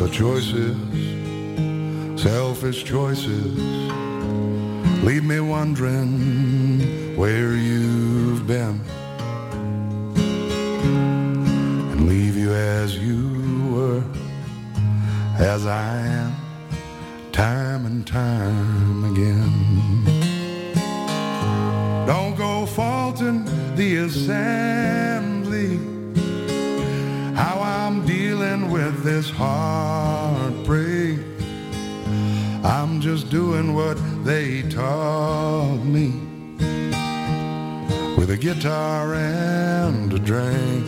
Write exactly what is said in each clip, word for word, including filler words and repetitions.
The choices, selfish choices, leave me wondering where you've been, and leave you as you were, as I am, time and time again. Don't go faulting the assembly, how I'm dealing with this heartbreak. I'm just doing what they taught me, with a guitar and a drink.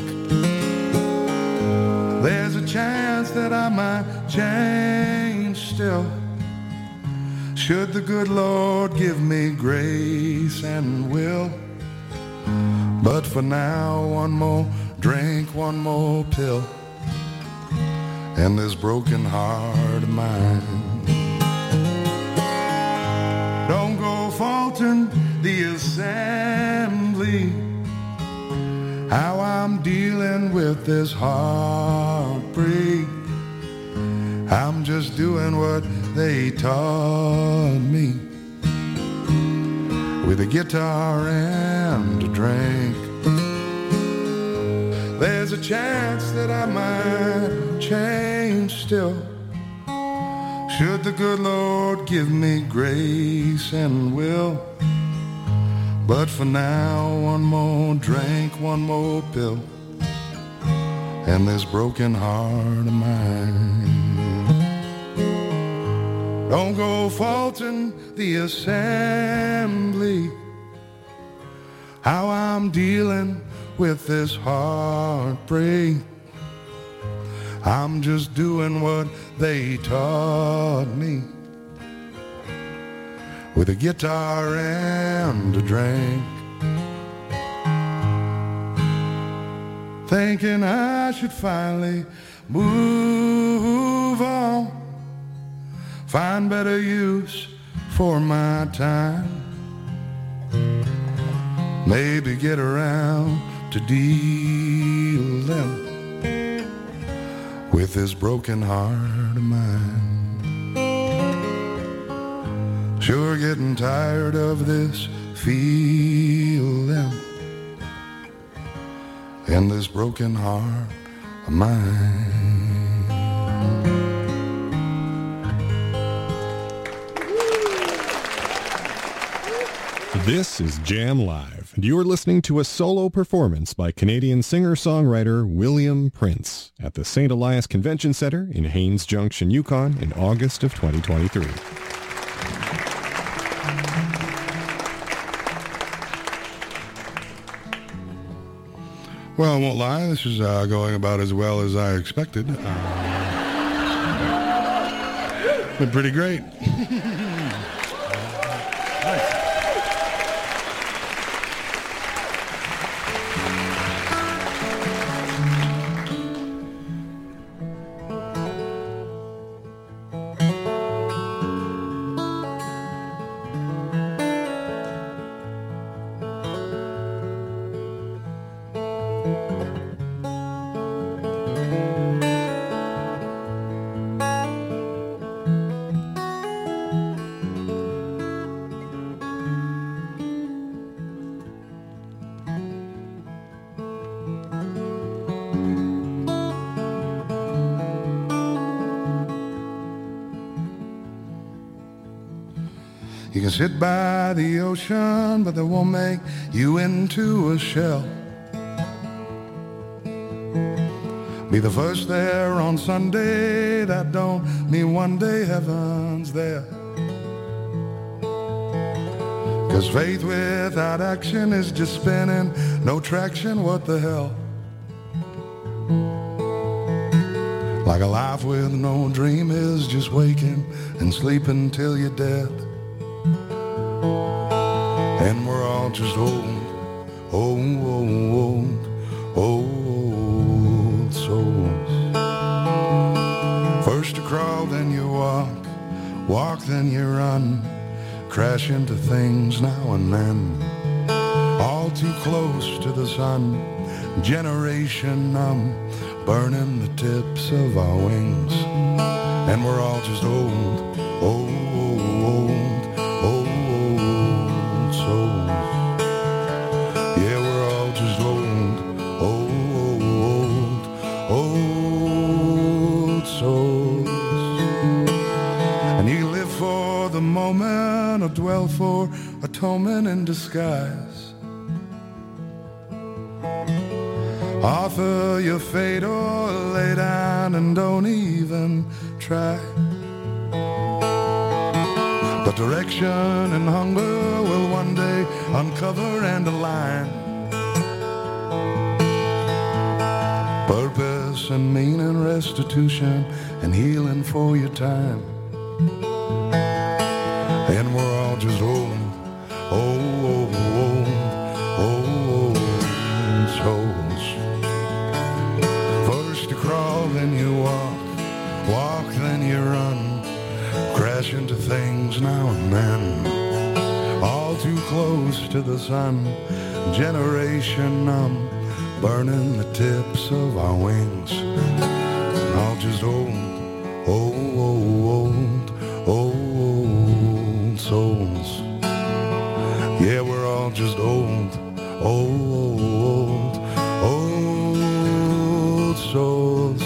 There's a chance that I might change still, should the good Lord give me grace and will. But for now, one more drink, one more pill, and this broken heart of mine. Don't go faulting the assembly, how I'm dealing with this heartbreak. I'm just doing what they taught me, with a guitar and a drink. There's a chance that I might change still, should the good Lord give me grace and will. But for now, one more drink, one more pill, and this broken heart of mine. Don't go faulting the assembly, how I'm dealing with this heartbreak. I'm just doing what they taught me, with a guitar and a drink. Thinking I should finally move on, find better use for my time, maybe get around to dealing with this broken heart of mine. Sure getting tired of this feeling and this broken heart of mine. This is Jam Live, and you are listening to a solo performance by Canadian singer-songwriter William Prince at the Saint Elias Convention Center in Haines Junction, Yukon in August of twenty twenty-three. Well, I won't lie, this is uh, going about as well as I expected. Uh, been pretty great. Nice. You can sit by the ocean, but they won't make you into a shell. Be the first there on Sunday, that don't mean one day heaven's there. 'Cause faith without action is just spinning, no traction, what the hell? Like a life with no dream is just waking and sleeping till you're dead. And we're all just old, old, old, old souls. First you crawl, then you walk, walk, then you run, crash into things now and then. All too close to the sun, generation numb, burning the tips of our wings. and we're all just old, old, old, old, old souls. Yeah, we're all just old, old, old, old souls. And you live for the moment or dwell for atonement in disguise. Author your fate or lay down and don't even try. But direction and hunger will one day uncover and align. Purpose and meaning, restitution and healing for your time. And we're all just old, old, old, old, old souls. First you crawl, then you walk, walk, then you run, crash into things now and then, all too close to the sun, generation numb, burning the tips of our wings, and all just old, old, old, old, old souls. Yeah, we're all just old, old, old, old souls.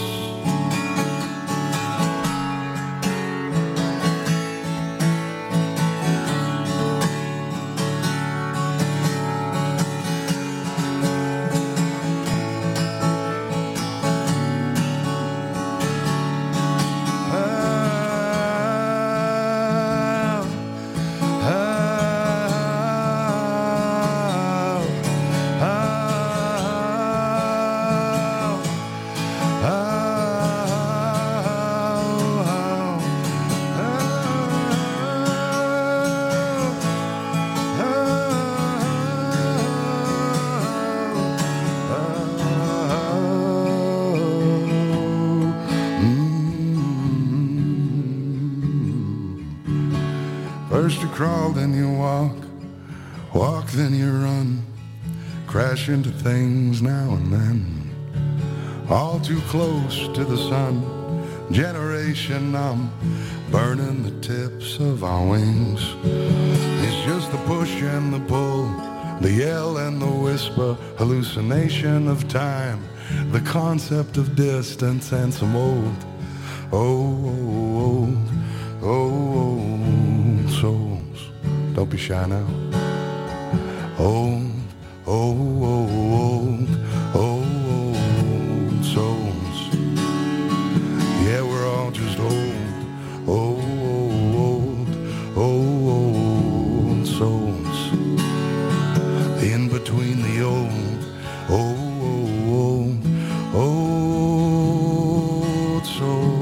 First you crawl, then you walk, walk, then you run, crash into things now and then, all too close to the sun, generation numb, burning the tips of our wings. It's just the push and the pull, the yell and the whisper, hallucination of time, the concept of distance and some old, old, old, old souls. Don't be shy now. Old, old, old, old, old souls. Yeah, we're all just old, old, old, old souls. In between the old, old, old souls.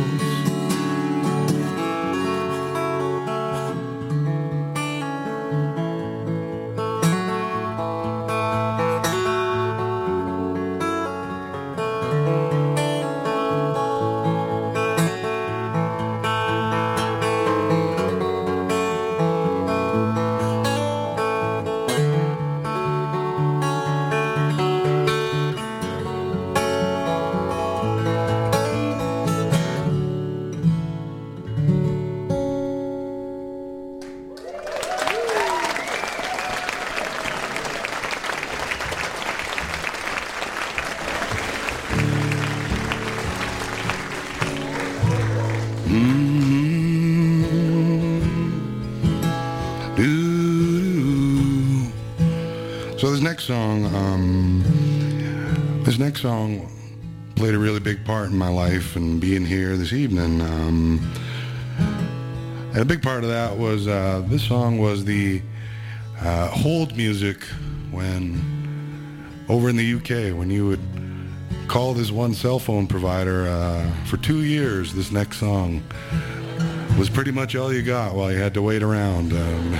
So this next song, um, this next song played a really big part in my life and being here this evening. Um, and a big part of that was uh, this song was the uh, hold music when over in the U K when you would call this one cell phone provider uh, for two years. This next song was pretty much all you got while you had to wait around. Um,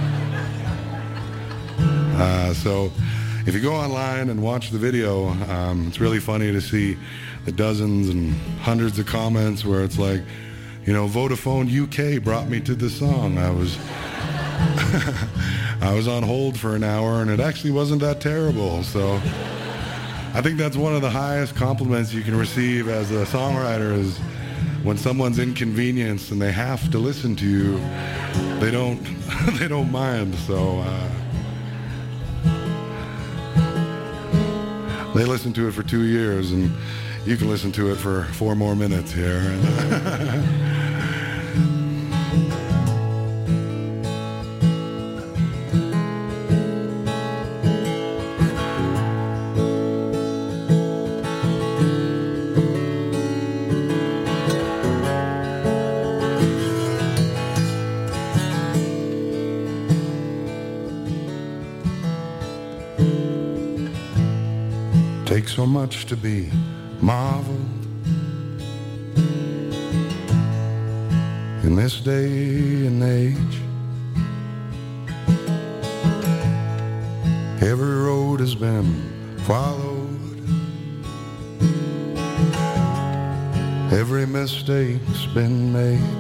Uh, so if you go online and watch the video, um, it's really funny to see the dozens and hundreds of comments where it's like, you know, Vodafone U K brought me to this song. I was I was on hold for an hour and it actually wasn't that terrible. So I think that's one of the highest compliments you can receive as a songwriter is when someone's inconvenienced and they have to listen to you, they don't they don't mind. So uh, they listen to it for two years, and you can listen to it for four more minutes here. Takes so much to be marveled in this day and age. Every road has been followed, every mistake's been made.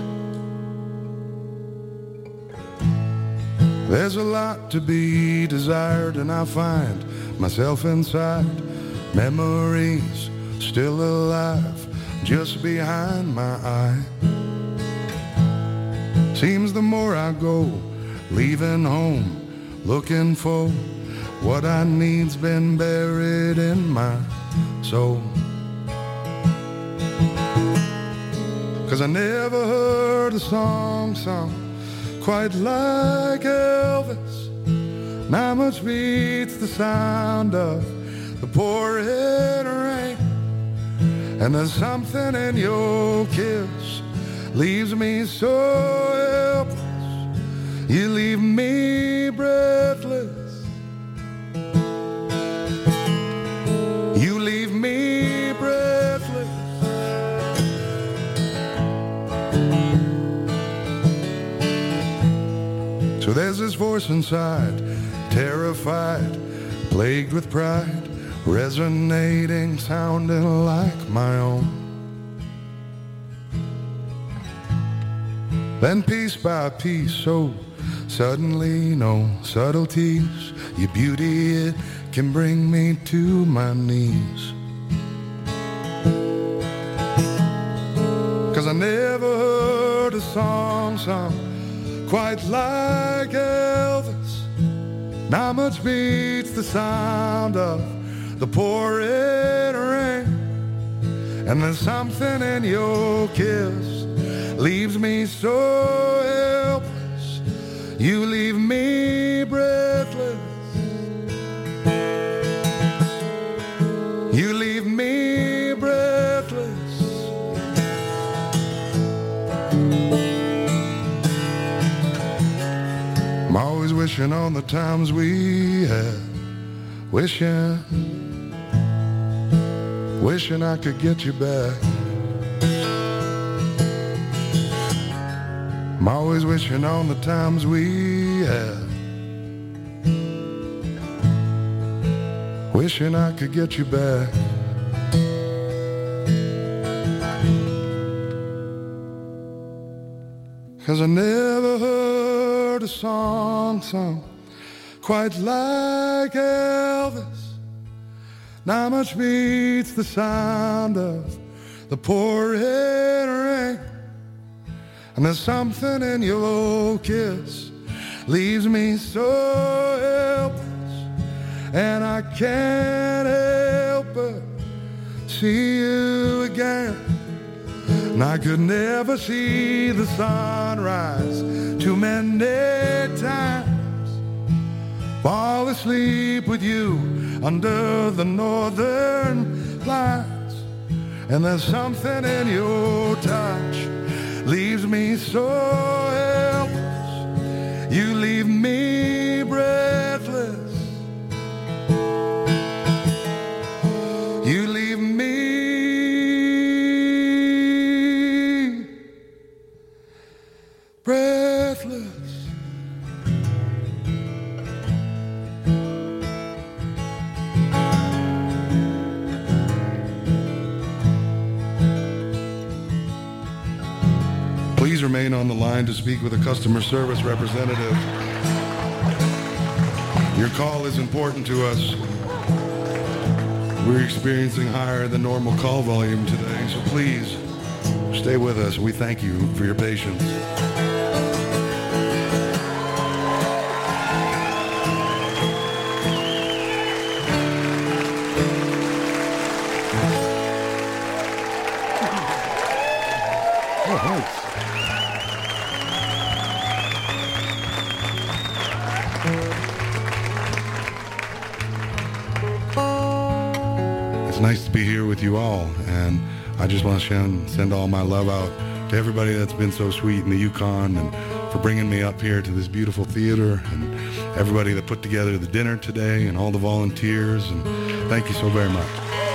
There's a lot to be desired, and I find myself inside memories still alive just behind my eye. Seems the more I go, leaving home, looking for what I need's been buried in my soul. 'Cause I never heard a song sung quite like Elvis. Not much beats the sound of the pouring rain, and there's something in your kiss leaves me so helpless. You leave me breathless. You leave me breathless. So there's this voice inside, terrified, plagued with pride, resonating, sounding like my own. Then piece by piece, so suddenly, no subtleties, your beauty, it can bring me to my knees. 'Cause I never heard a song sung quite like Elvis. Not much beats the sound of the pouring rain, and there's something in your kiss leaves me so helpless. You leave me breathless. You leave me breathless. I'm always wishing on the times we had, wishing Wishing I could get you back. I'm always wishing on the times we had, wishing I could get you back. 'Cause I never heard a song sung quite like Elvis. Not much beats the sound of the pouring rain, and there's something in your kiss leaves me so helpless, and I can't help but see you again. And I could never see the sunrise too many times, fall asleep with you under the northern lights, and there's something in your touch leaves me so helpless. You leave me breathless. You leave me breathless. Please remain on the line to speak with a customer service representative. Your call is important to us. We're experiencing higher than normal call volume today, so please Stay with us. We thank you for your patience. Oh, thanks. It's nice to be here with you all, and I just want to send, send all my love out to everybody that's been so sweet in the Yukon and for bringing me up here to this beautiful theater, and everybody that put together the dinner today and all the volunteers, and thank you so very much.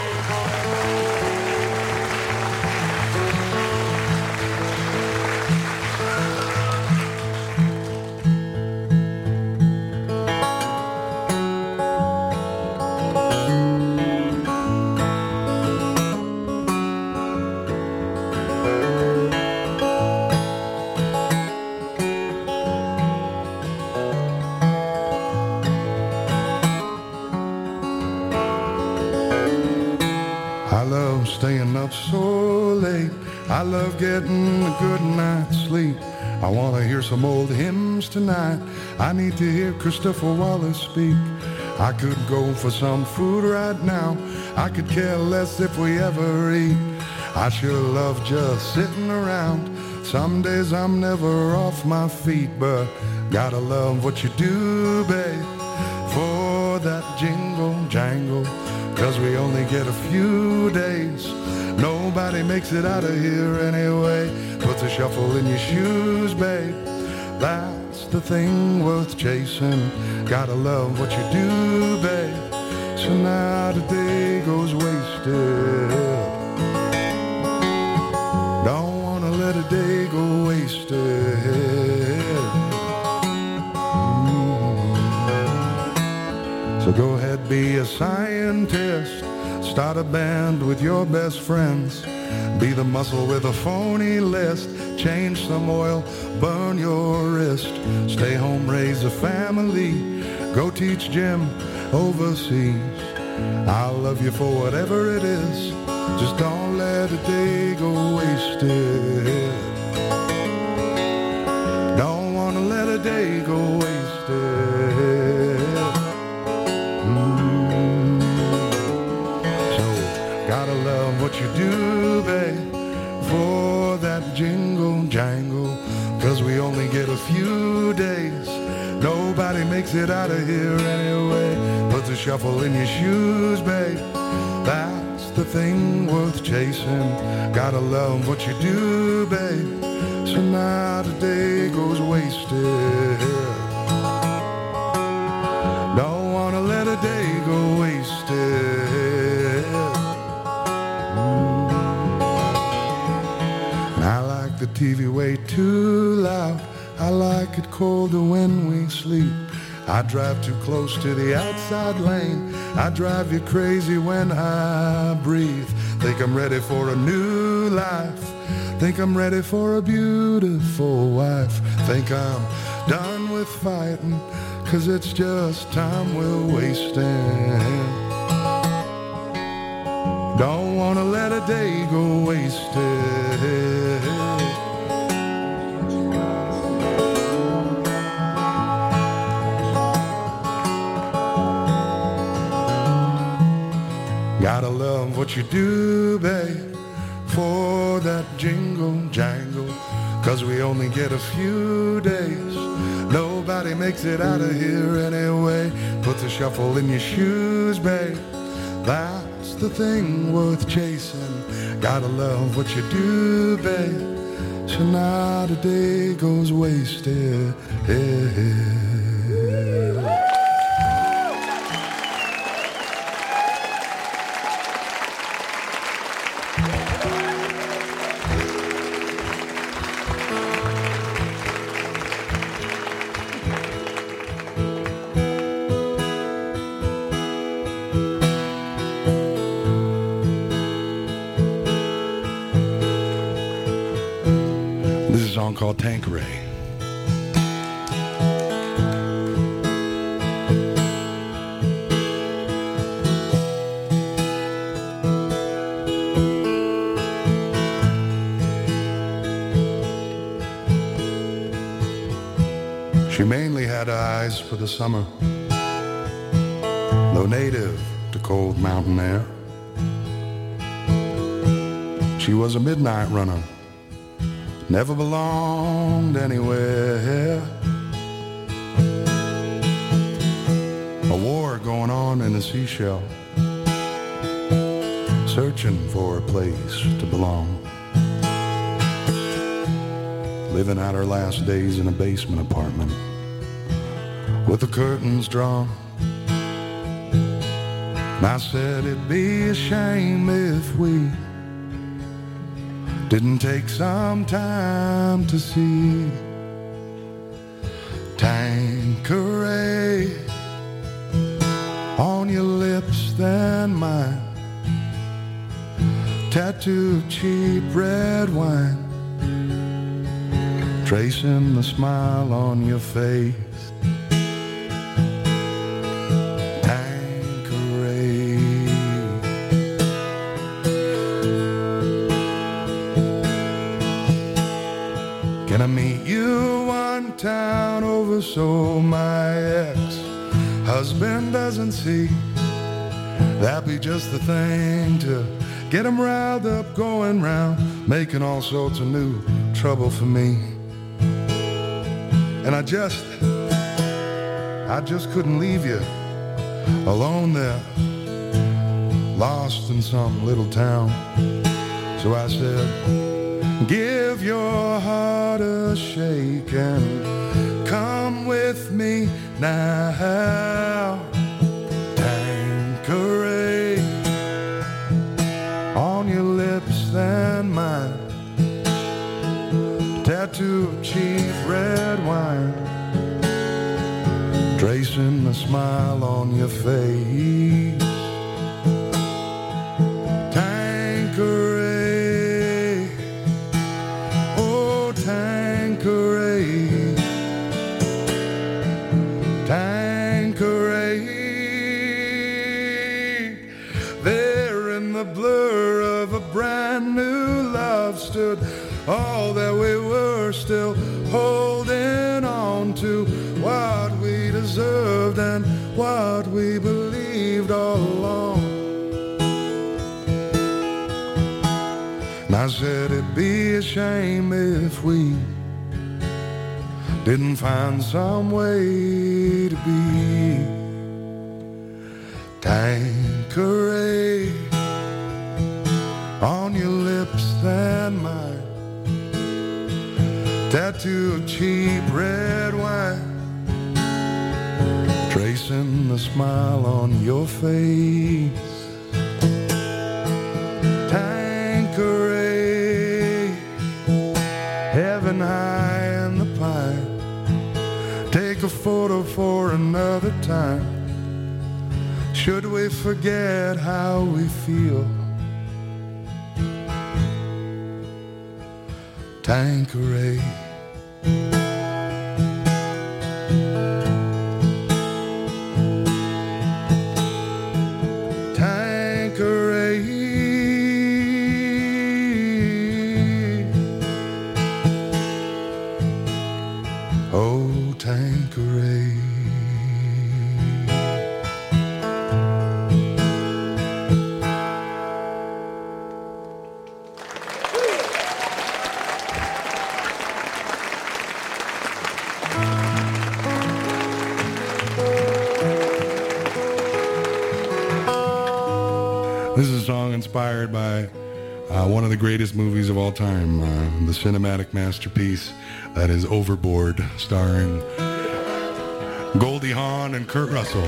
I love staying up so late. I love getting a good night's sleep. I want to hear some old hymns tonight. I need to hear Christopher Wallace speak. I could go for some food right now. I could care less if we ever eat. I sure love just sitting around. Some days I'm never off my feet, but gotta love what you do, babe, for that jingle jangle. 'Cause we only get a few days. Nobody makes it out of here anyway. Puts a shuffle in your shoes, babe. That's the thing worth chasing. Gotta love what you do, babe. So now the day goes wasted. Don't wanna let a day go wasted. So go ahead, be a scientist. Start a band with your best friends. Be the muscle with a phony list. Change some oil, burn your wrist. Stay home, raise a family. Go teach gym overseas. I'll love you for whatever it is. Just don't let a day go wasted. Don't wanna let a day go wasted. Gotta love what you do, babe, for that jingle jangle. 'Cause we only get a few days. Nobody makes it out of here anyway. Puts a shuffle in your shoes, babe. That's the thing worth chasing. Gotta love what you do, babe. So now the day goes wasted. Don't wanna let a day go wasted. I like the T V way too loud. I like it colder when we sleep. I drive too close to the outside lane. I drive you crazy when I breathe. Think I'm ready for a new life. Think I'm ready for a beautiful wife. Think I'm done with fighting. 'Cause it's just time we're wasting. Don't wanna let a day go wasted. Gotta love what you do, babe, for that jingle jangle. 'Cause we only get a few days. Nobody makes it out of here anyway. Puts a shuffle in your shoes, babe. That's the thing worth chasing. Gotta love what you do, babe. So now the day goes wasted. This is a song called Tanqueray. She mainly had eyes for the summer, though native to cold mountain air. She was a midnight runner, never belonged anywhere. A war going on in a seashell, searching for a place to belong. Living out her last days in a basement apartment with the curtains drawn. And I said it'd be a shame if we didn't take some time to see Tanqueray on your lips than mine, tattoo of cheap red wine, tracing the smile on your face. Tanqueray. Can I meet you one town over so my ex-husband doesn't see? That'd be just the thing to get him riled up, going round, making all sorts of new trouble for me. And I just, I just couldn't leave you alone there, lost in some little town. So I said, give your heart a shake and come with me now. Tanqueray on your lips than mine, tattoo of cheap red wine, tracing a smile on your face. Tanqueray, oh Tanqueray, Tanqueray. There in the blur of a brand new love stood all that we were, still holding on to what we deserved and what we believed all along. And I said it'd be a shame if we didn't find some way to be Tanqueray on your lips than mine, tattoo of cheap red wine, tracing the smile on your face. Tanqueray, heaven high in the pine, take a photo for another time. Should we forget how we feel? Tanqueray. Tanqueray. Oh, Tanqueray. This is a song inspired by uh, one of the greatest movies of all time, uh, the cinematic masterpiece that is Overboard, starring Goldie Hawn and Kurt Russell.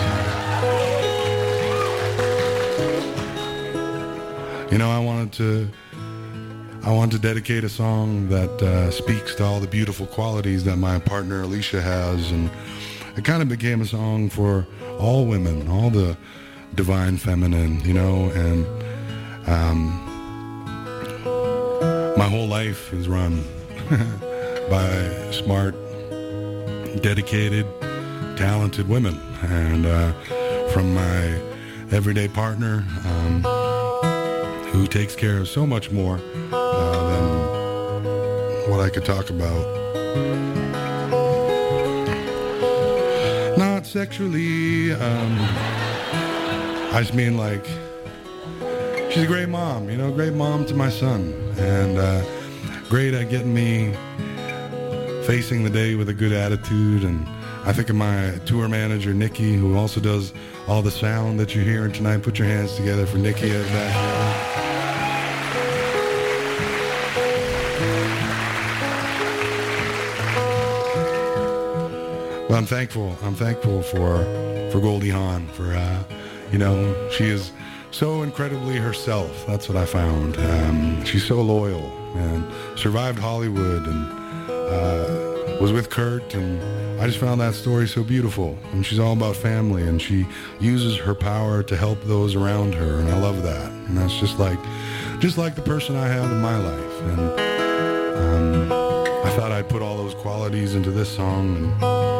You know, I wanted to, I wanted to dedicate a song that uh, speaks to all the beautiful qualities that my partner Alicia has, and it kind of became a song for all women, all the divine feminine, you know, and um, my whole life is run by smart, dedicated, talented women, and uh, from my everyday partner, um, who takes care of so much more uh, than what I could talk about. sexually. Um, I just mean like, she's a great mom, you know, great mom to my son. And uh, great at getting me facing the day with a good attitude. And I think of my tour manager, Nikki, who also does all the sound that you're hearing tonight. Put your hands together for Nikki back there. Well, I'm thankful. I'm thankful for for Goldie Hawn. For uh, you know, she is so incredibly herself. That's what I found. Um, she's so loyal and survived Hollywood and uh, was with Kurt. And I just found that story so beautiful. And she's all about family. And she uses her power to help those around her. And I love that. And that's just like, just like the person I have in my life. And um, I thought I'd put all those qualities into this song and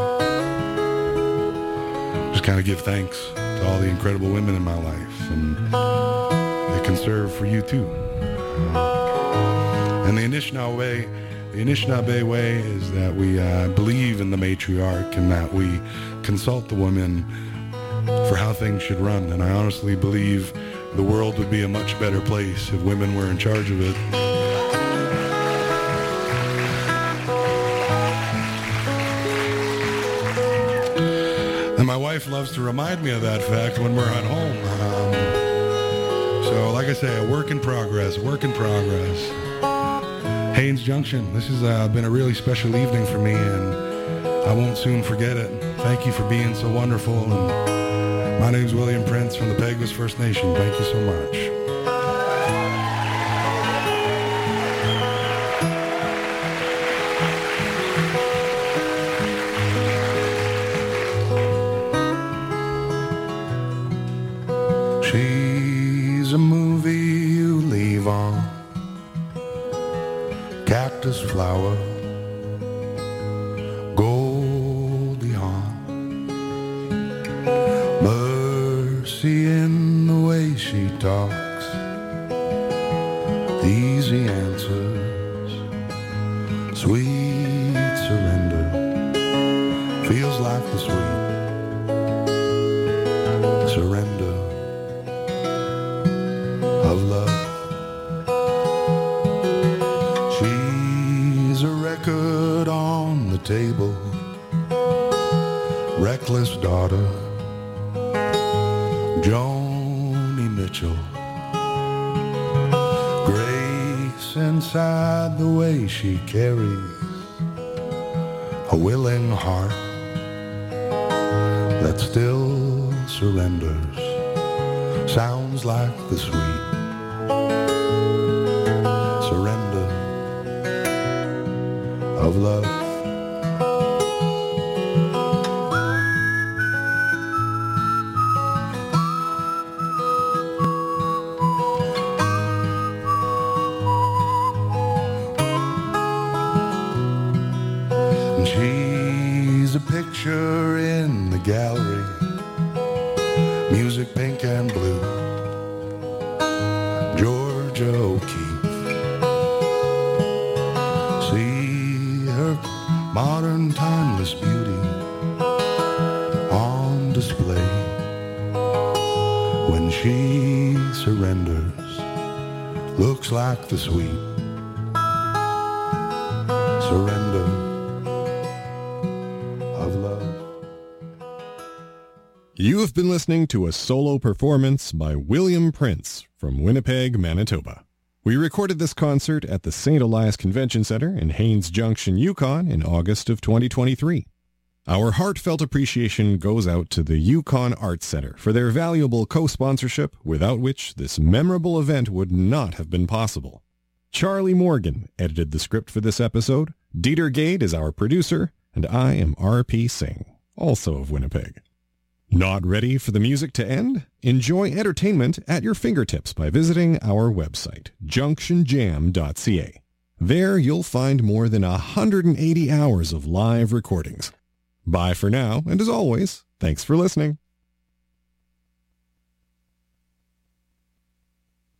just kind of give thanks to all the incredible women in my life, and they can serve for you too. Uh, and the Anishinaabe, the Anishinaabe way is that we uh, believe in the matriarch and that we consult the women for how things should run. And I honestly believe the world would be a much better place if women were in charge of it. And my wife loves to remind me of that fact when we're at home. Um, so, like I say, a work in progress, work in progress. Haines Junction, this has uh, been a really special evening for me, and I won't soon forget it. Thank you for being so wonderful. And my name's William Prince from the Peguis First Nation. Thank you so much. She's a movie you leave on, cactus flower, Goldie Hawn. Mercy in the way she talks, easy answers, sweet surrender, feels like the sweet surrender of love. She's a record on the table, reckless daughter, Joni Mitchell. Grace inside the way she carries a willing heart that still surrenders. Sounds like the sweet surrender of love. And she's a picture in the gallery, music pink and blue, Georgia O'Keeffe. See her modern timeless beauty on display when she surrenders. Looks like the sweet surrender of love. You have been listening to a solo performance by William Prince from Winnipeg, Manitoba. We recorded this concert at the Saint Elias Convention Center in Haines Junction, Yukon in August of twenty twenty-three. Our heartfelt appreciation goes out to the Yukon Arts Center for their valuable co-sponsorship, without which this memorable event would not have been possible. Charlie Morgan edited the script for this episode, Dieter Gade is our producer, and I am R P Singh, also of Winnipeg. Not ready for the music to end? Enjoy entertainment at your fingertips by visiting our website, junction jam dot c a. There you'll find more than one hundred eighty hours of live recordings. Bye for now, and as always, thanks for listening.